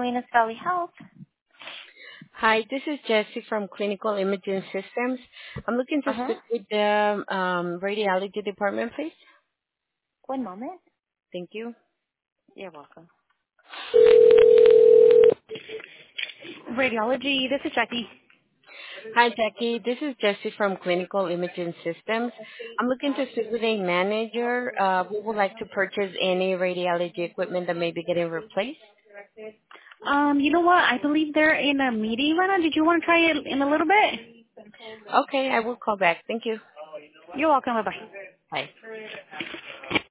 Salinas Valley Health. Hi, this is Jessie from Clinical Imaging Systems. I'm looking to Uh-huh. speak with the radiology department, please. One moment. Thank you. You're welcome. Radiology, this is Jackie. Hi, Jackie. This is Jessie from Clinical Imaging Systems. I'm looking to speak with a manager. We would like to purchase any radiology equipment that may be getting replaced. You know what? I believe they're in a meeting right now. Did you want to try it in a little bit? Okay, I will call back. Thank you. You're welcome. Bye-bye. Bye.